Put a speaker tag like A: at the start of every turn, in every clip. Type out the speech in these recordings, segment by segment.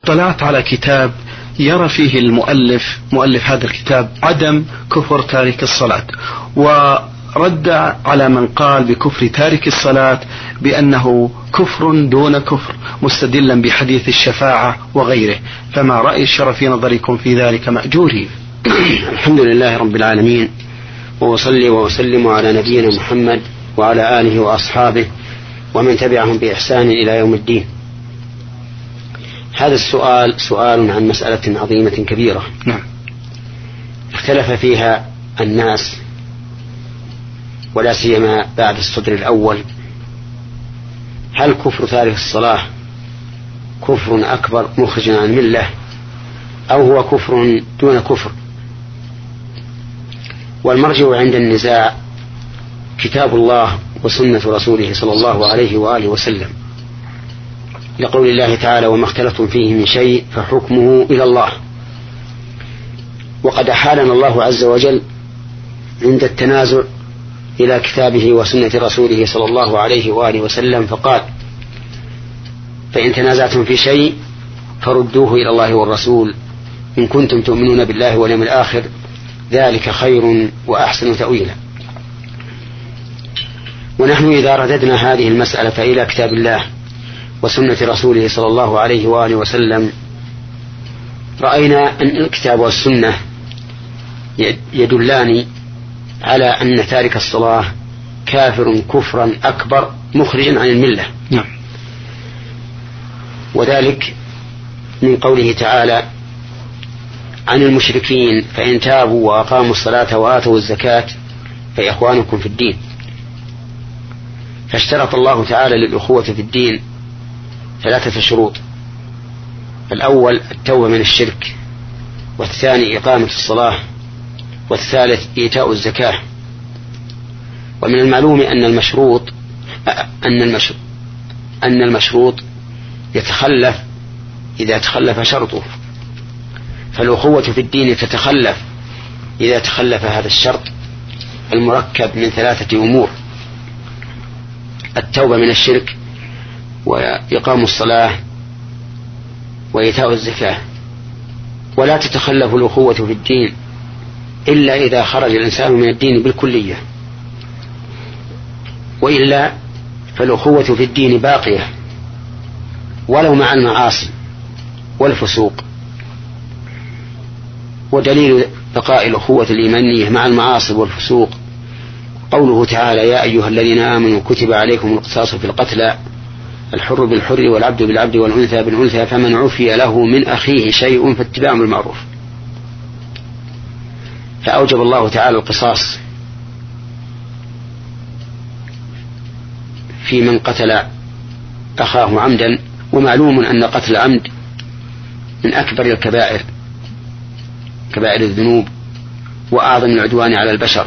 A: اطلعت على كتاب يرى فيه مؤلف هذا الكتاب عدم كفر تارك الصلاة، ورد على من قال بكفر تارك الصلاة بأنه كفر دون كفر، مستدلا بحديث الشفاعة وغيره. فما رأي الشرع في نظركم في ذلك مأجورين؟
B: الحمد لله رب العالمين، وأصلي وأسلم على نبينا محمد وعلى آله وأصحابه ومن تبعهم بإحسان إلى يوم الدين. هذا السؤال سؤال عن مسألة عظيمة كبيرة.
A: نعم.
B: اختلف فيها الناس، ولا سيما بعد الصدر الأول، هل كفر تارك الصلاة كفر أكبر مخرج عن الملة أو هو كفر دون كفر؟ والمرجع عند النزاع كتاب الله وسنة رسوله صلى الله عليه وآله وسلم، لقول الله تعالى: وما اختلفتم فيه من شيء فحكمه إلى الله. وقد أحالنا الله عز وجل عند التنازع إلى كتابه وسنة رسوله صلى الله عليه وآله وسلم فقال: فإن تنازعتم في شيء فردوه إلى الله والرسول إن كنتم تؤمنون بالله واليوم الآخر، ذلك خير وأحسن تأويلا. ونحن إذا رددنا هذه المسألة إلى كتاب الله وسنة رسوله صلى الله عليه وآله وسلم، رأينا أن الكتاب والسنة يدلان على أن تارك الصلاة كافر كفرا أكبر مخرجا عن الملة.
A: نعم.
B: وذلك من قوله تعالى عن المشركين: فإن تابوا وأقاموا الصلاة وآتوا الزكاة فإخوانكم في الدين. فاشترط الله تعالى للأخوة في الدين 3 شروط: الأول التوبة من الشرك، والثاني إقامة الصلاة، والثالث إيتاء الزكاة. ومن المعلوم أن المشروط يتخلف إذا تخلف شرطه، فالأخوة في الدين تتخلف إذا تخلف هذا الشرط المركب من 3 أمور: التوبة من الشرك، وإقام الصلاة، وإيتاء الزكاة. ولا تتخلف الأخوة في الدين إلا إذا خرج الإنسان من الدين بالكلية، وإلا فالأخوة في الدين باقية ولو مع المعاصي والفسوق. ودليل بقاء الأخوة الإيمانية مع المعاصي والفسوق قوله تعالى: يا أيها الذين آمنوا كتب عليكم القصاص في القتلى، الحر بالحر والعبد بالعبد والأنثى بالأنثى، فمن عفي له من أخيه شيء فاتباع بالمعروف. فأوجب الله تعالى القصاص في من قتل أخاه عمدا. ومعلوم أن قتل عمد من أكبر الكبائر، كبائر الذنوب، وأعظم العدوان على البشر.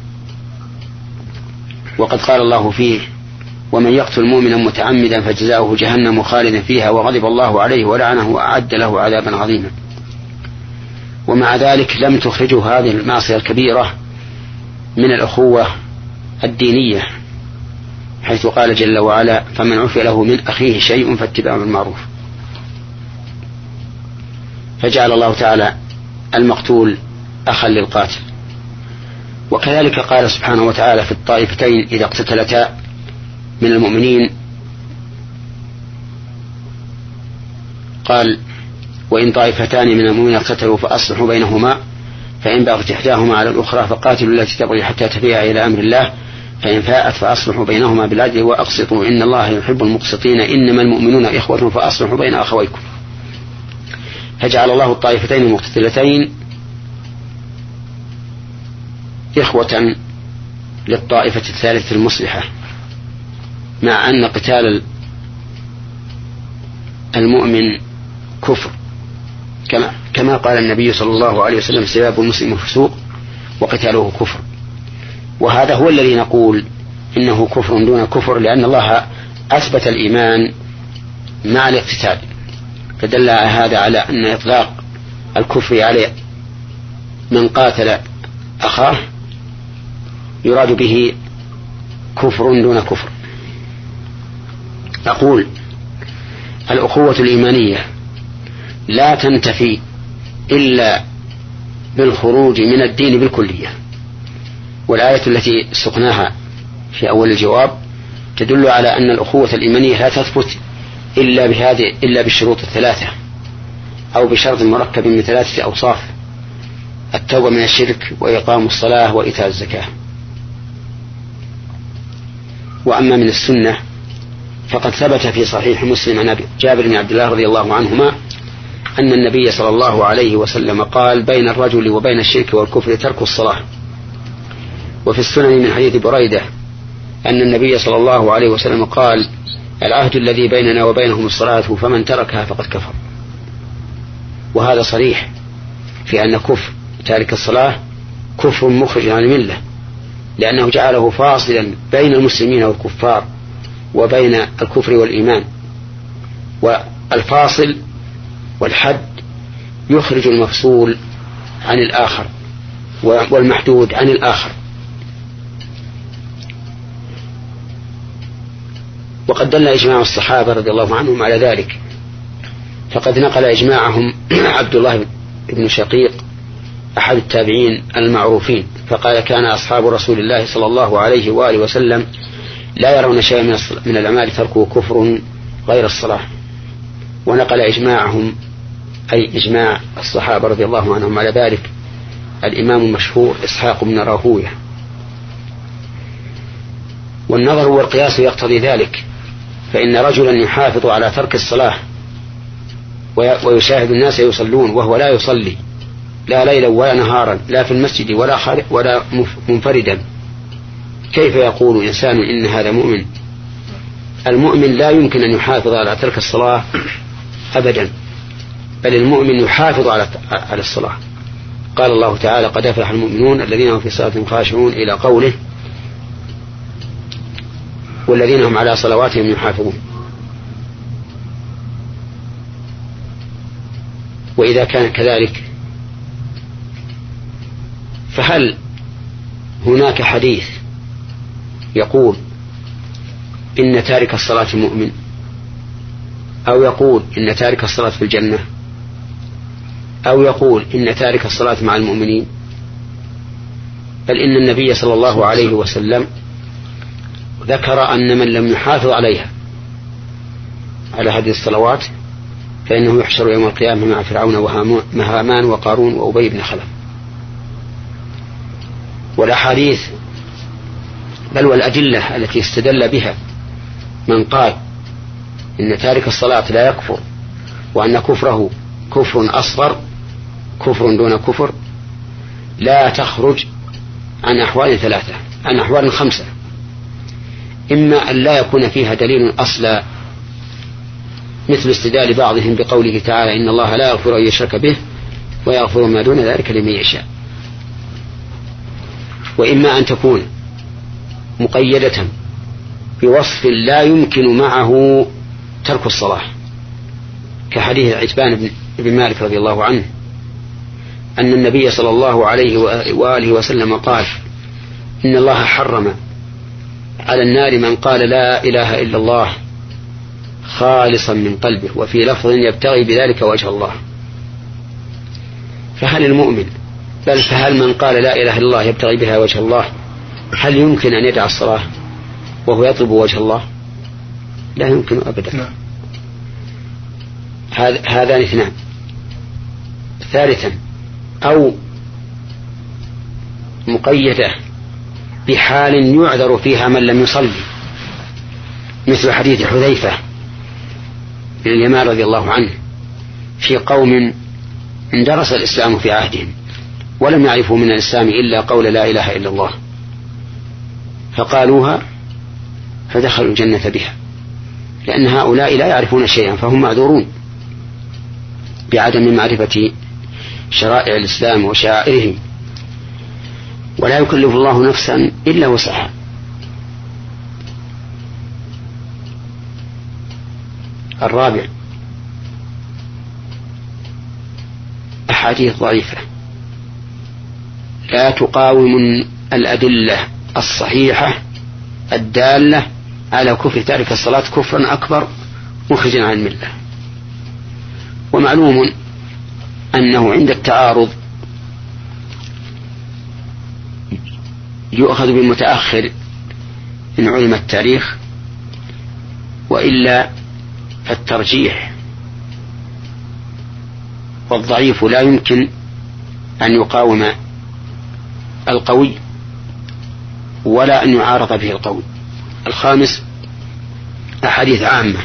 B: وقد قال الله فيه: ومن يقتل مؤمنا متعمدا فجزاؤه جهنم خالدا فيها وغضب الله عليه ولعنه وأعد له عذابا عظيما. ومع ذلك لم تخرجه هذه المعصية الكبيرة من الأخوة الدينية، حيث قال جل وعلا: فمن عفي له من أخيه شيء فاتباع بالمعروف. فجعل الله تعالى المقتول أخا للقاتل. وكذلك قال سبحانه وتعالى في الطائفتين إذا اقتتلتا من المؤمنين، قال: وإن طائفتان من المؤمنين اقتتلوا فأصلحوا بينهما فإن بغت إحداهما على الأخرى فقاتلوا التي تبغي حتى تفيء إلى أمر الله فإن فاءت فأصلحوا بينهما بالعدل وأقسطوا إن الله يحب المقسطين إنما المؤمنون إخوة فأصلحوا بين أخويكم. فجعل الله الطائفتين المقتتلتين إخوة للطائفة الثالثة المصلحة، مع أن قتال المؤمن كفر، كما قال النبي صلى الله عليه وسلم: سباب المسلم فسوق وقتاله كفر. وهذا هو الذي نقول إنه كفر دون كفر، لأن الله أثبت الإيمان مع الاقتتال، فدل هذا على أن إطلاق الكفر على من قاتل أخاه يراد به كفر دون كفر. أقول: الأخوة الإيمانية لا تنتفي إلا بالخروج من الدين بالكلية. والآية التي سقناها في أول الجواب تدل على أن الأخوة الإيمانية لا تثبت إلا بالشروط الثلاثة، أو بشرط مركب من 3 أوصاف: التوبة من الشرك، وإقام الصلاة، وإيتاء الزكاة. وأما من السنة فقد ثبت في صحيح مسلم عن جابر بن عبد الله رضي الله عنهما أن النبي صلى الله عليه وسلم قال: بين الرجل وبين الشرك والكفر ترك الصلاة. وفي السنن من حديث بريدة أن النبي صلى الله عليه وسلم قال: العهد الذي بيننا وبينهم الصلاة، فمن تركها فقد كفر. وهذا صريح في أن كفر تارك الصلاة كفر مخرج عن الملة، لأنه جعله فاصلا بين المسلمين والكفار وبين الكفر والإيمان. والفاصل والحد يخرج المفصول عن الآخر والمحدود عن الآخر. وقد دل إجماع الصحابة رضي الله عنهم على ذلك، فقد نقل إجماعهم عبد الله بن شقيق أحد التابعين المعروفين، فقال: كان أصحاب رسول الله صلى الله عليه وآله وسلم لا يرون شيئا من الأعمال تركه كفر غير الصلاة. ونقل إجماعهم أي إجماع الصحابة رضي الله عنهم على ذلك الإمام المشهور إسحاق بن راهوية. والنظر والقياس يقتضي ذلك، فإن رجلا يحافظ على ترك الصلاة ويشاهد الناس يصلون وهو لا يصلي لا ليلا ولا نهارا، لا في المسجد ولا منفردا، كيف يقول إنسان إن هذا مؤمن؟ المؤمن لا يمكن أن يحافظ على ترك الصلاة أبدا، بل المؤمن يحافظ على الصلاة. قال الله تعالى: قد أفلح المؤمنون الذين هم في صلاتهم خاشعون، إلى قوله: والذين هم على صلواتهم يحافظون. وإذا كان كذلك فهل هناك حديث يقول إن تارك الصلاة مؤمن، أو يقول إن تارك الصلاة في الجنة، أو يقول إن تارك الصلاة مع المؤمنين؟ بل إن النبي صلى الله عليه وسلم ذكر أن من لم يحافظ عليها على هذه الصلوات فإنه يحشر يوم القيامة مع فرعون وهامان وقارون وأبي بن خلف. والأحاديث بل والأدلة التي استدل بها من قال إن تارك الصلاة لا يكفر، وأن كفره كفر أصغر، كفر دون كفر، لا تخرج عن أحوال 3، عن أحوال 5: إما أن لا يكون فيها دليل أصلا، مثل استدلال بعضهم بقوله تعالى: إن الله لا يغفر أن يشرك به ويغفر ما دون ذلك لمن يشاء. وإما أن تكون مقيدة بوصف لا يمكن معه ترك الصلاة، كحديث عتبان بن مالك رضي الله عنه أن النبي صلى الله عليه وآله وسلم قال: إن الله حرم على النار من قال لا إله إلا الله خالصا من قلبه، وفي لفظ يبتغي بذلك وجه الله. فهل المؤمن، بل فهل من قال لا إله إلا الله يبتغي بها وجه الله، هل يمكن أن يدع الصلاة وهو يطلب وجه الله؟ لا يمكن أبدا. هذان 2. ثالثا، أو مقيدة بحال يعذر فيها من لم يصلي، مثل حديث حذيفة بن اليمان رضي الله عنه في قوم اندرس الإسلام في عهدهم ولم يعرفوا من الإسلام إلا قول لا إله إلا الله، فقالوها فدخلوا الجنة بها، لأن هؤلاء لا يعرفون شيئا، فهم معذورون بعدم معرفة شرائع الإسلام وشعائره، ولا يكلف الله نفسا إلا وسعها. الرابع، أحاديث ضعيفة لا تقاوم الأدلة الصحيحة الدالة على كفر تارك الصلاة كفرا أكبر مخرجا عن الملة. ومعلوم أنه عند التعارض يؤخذ بالمتأخر إن علم التاريخ، وإلا فالترجيح، والضعيف لا يمكن أن يقاوم القوي ولا أن يعارض به القوي. الخامس أحاديث عامة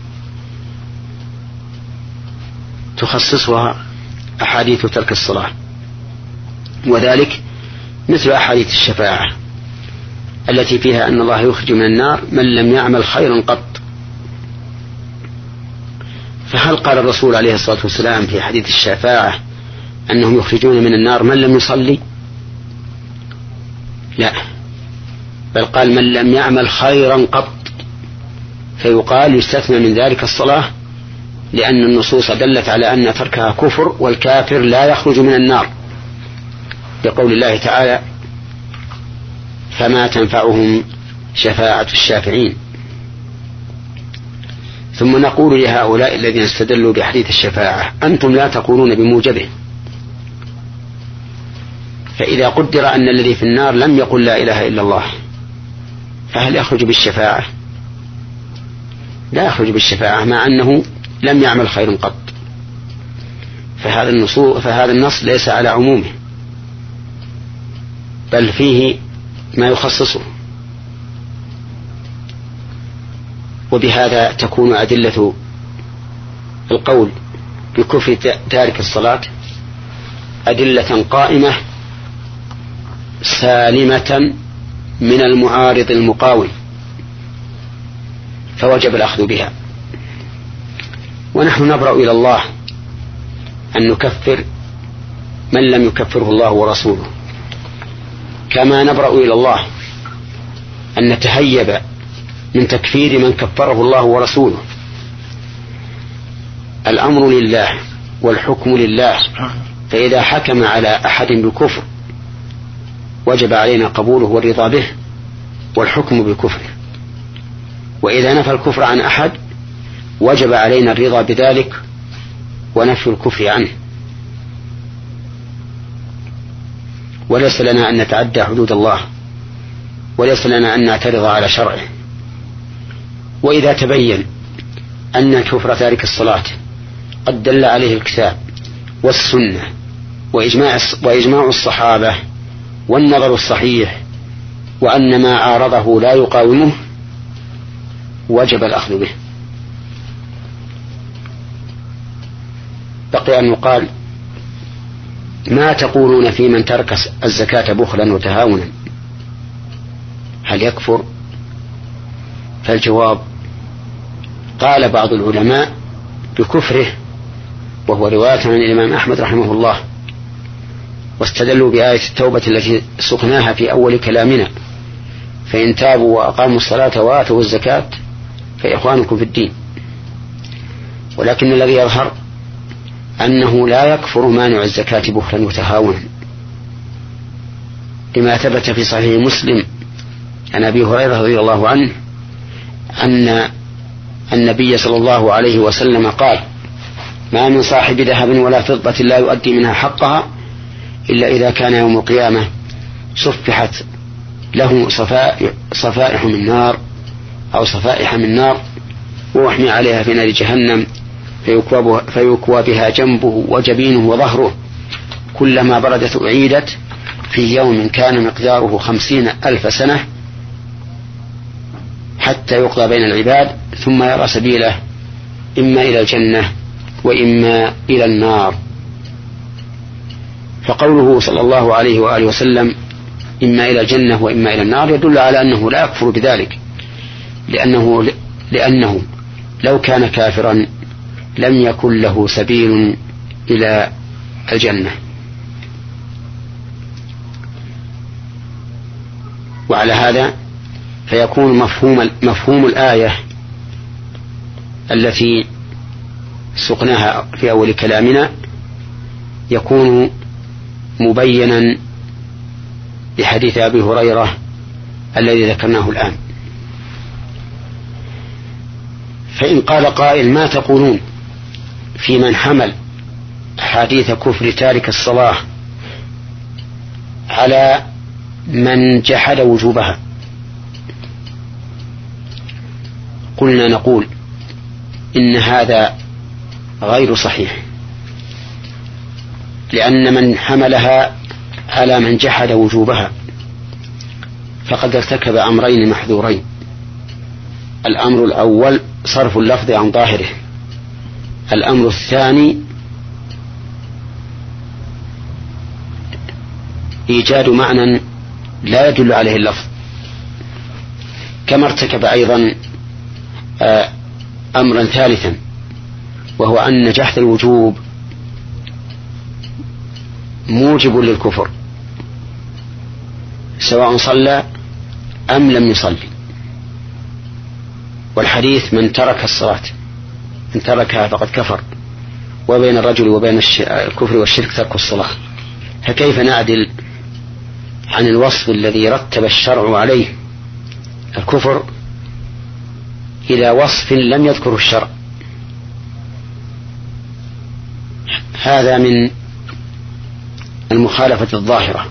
B: تخصصها أحاديث ترك الصلاة، وذلك مثل أحاديث الشفاعة التي فيها أن الله يخرج من النار من لم يعمل خيرا قط. فهل قال الرسول عليه الصلاة والسلام في حديث الشفاعة أنهم يخرجون من النار من لم يصلي؟ لا، بل قال من لم يعمل خيرا قط، فيقال يستثنى من ذلك الصلاة، لأن النصوص دلت على أن تركها كفر، والكافر لا يخرج من النار، بقول الله تعالى فما تنفعهم شفاعة الشافعين. ثم نقول لهؤلاء الذين استدلوا بحديث الشفاعة أنتم لا تقولون بموجبه، فإذا قدر أن الذي في النار لم يقل لا إله إلا الله فهل يخرج بالشفاعة؟ لا يخرج بالشفاعة مع أنه لم يعمل خير قط. فهذا النص ليس على عمومه، بل فيه ما يخصصه. وبهذا تكون أدلة القول بكفر تارك الصلاة أدلة قائمة سالمة من المعارض المقاوم، فوجب الأخذ بها. ونحن نبرأ إلى الله أن نكفر من لم يكفره الله ورسوله، كما نبرأ إلى الله أن نتهيب من تكفير من كفره الله ورسوله. الأمر لله والحكم لله، فإذا حكم على أحد بالكفر وجب علينا قبوله والرضا به والحكم بكفره، وإذا نفى الكفر عن أحد وجب علينا الرضا بذلك ونفي الكفر عنه. وليس لنا أن نتعدى حدود الله، وليس لنا أن نعترض على شرعه. وإذا تبين أن كفر تارك الصلاة قد دل عليه الكتاب والسنة وإجماع الصحابة والنظر الصحيح، وأن ما عارضه لا يقاومه، وجب الأخذ به. بقي أن يقال ما تقولون في من ترك الزكاة بخلا وتهاونا، هل يكفر؟ فالجواب قال بعض العلماء بكفره، وهو رواية عن الإمام أحمد رحمه الله، واستدلوا بآية التوبة التي سقناها في أول كلامنا: فإن تابوا وأقاموا الصلاة وآتوا الزكاة فإخوانكم في الدين. ولكن الذي يظهر أنه لا يكفر مانع الزكاة بخلا وتهاونا، لما ثبت في صحيح مسلم عن أبي هريرة رضي الله عنه أن النبي صلى الله عليه وسلم قال: ما من صاحب ذهب ولا فضة لا يؤدي منها حقها إلا إذا كان يوم القيامة صفحت له صفائح من نار أو صفائح من نار، ووحمي عليها في نار جهنم، فيكوى بها جنبه وجبينه وظهره، كلما بردت أعيدت، في يوم كان مقداره 50,000 سنة، حتى يقضى بين العباد، ثم يرى سبيله إما إلى الجنة وإما إلى النار. فقوله صلى الله عليه وآله وسلم إما إلى الجنة وإما إلى النار يدل على أنه لا يكفر بذلك، لأنه لو كان كافرا لم يكن له سبيل إلى الجنة. وعلى هذا فيكون مفهوم الآية التي سقناها في أول كلامنا يكون مبينا بحديث أبي هريرة الذي ذكرناه الآن. فإن قال قائل: ما تقولون في من حمل حديث كفر تارك الصلاة على من جحد وجوبها قلنا نقول إن هذا غير صحيح، لأن من حملها على من جحد وجوبها فقد ارتكب أمرين محذورين. الأمر الأول صرف اللفظ عن ظاهره، الأمر الثاني إيجاد معنى لا يدل عليه اللفظ. كما ارتكب أيضا أمرا ثالثا، وهو أن جحد الوجوب موجب للكفر سواء صلى أم لم يصلي. والحديث من ترك الصلاة من تركها فقد كفر، وبين الرجل وبين الكفر والشرك ترك الصلاة. فكيف نعدل عن الوصف الذي رتب الشرع عليه الكفر إلى وصف لم يذكره الشرع؟ هذا من المخالفة الظاهرة.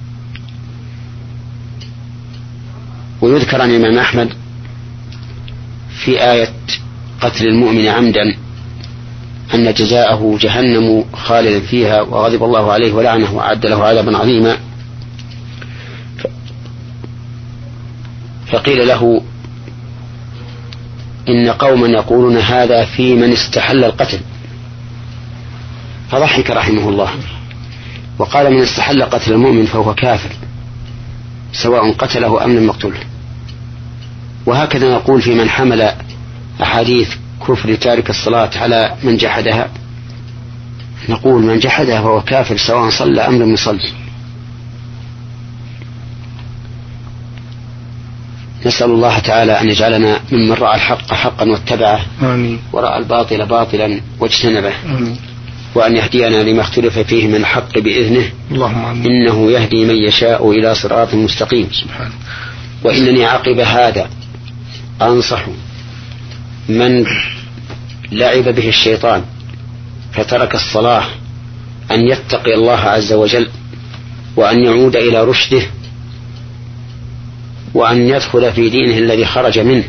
B: ويذكر عن الإمام أحمد في آية قتل المؤمن عمدا أن جزاءه جهنم خالدا فيها وغضب الله عليه ولعنه وأعد له عذابا عظيما. فقيل له إن قوما يقولون هذا في من استحل القتل، فضحك رحمه الله وقال من استحل قتل المؤمن فهو كافر سواء قتله أم لم يقتله. وهكذا نقول في من حمل أحاديث كفر تارك الصلاة على من جحدها، نقول من جحدها فهو كافر سواء صلى أم لم يصلي. نسأل الله تعالى أن يجعلنا ممن رأى الحق حقا واتبعه،
A: آمين.
B: ورأى الباطل باطلا واجتنبه،
A: آمين.
B: وأن يهدينا لما اختلف فيه من الحق بإذنه،
A: اللهم آمين.
B: إنه يهدي من يشاء إلى صراط مستقيم.
A: سبحانه.
B: وإنني عقب هذا أنصح من لعب به الشيطان فترك الصلاة أن يتقي الله عز وجل، وأن يعود إلى رشده، وأن يدخل في دينه الذي خرج منه،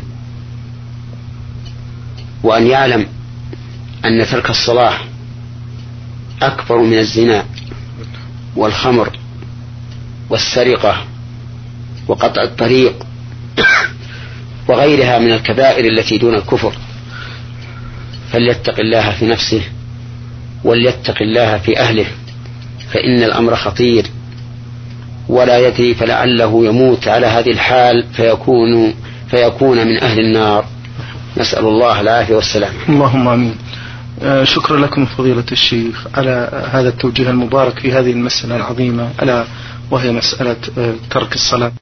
B: وأن يعلم أن ترك الصلاة أكبر من الزنا والخمر والسرقة وقطع الطريق وغيرها من الكبائر التي دون الكفر. فليتق الله في نفسه وليتق الله في أهله، فإن الأمر خطير ولا يدري، فلعله يموت على هذه الحال فيكون من أهل النار. نسأل الله العافية والسلام.
A: اللهم آمين. شكرا لكم فضيلة الشيخ على هذا التوجيه المبارك في هذه المسألة العظيمة، ألا وهي مسألة ترك الصلاة.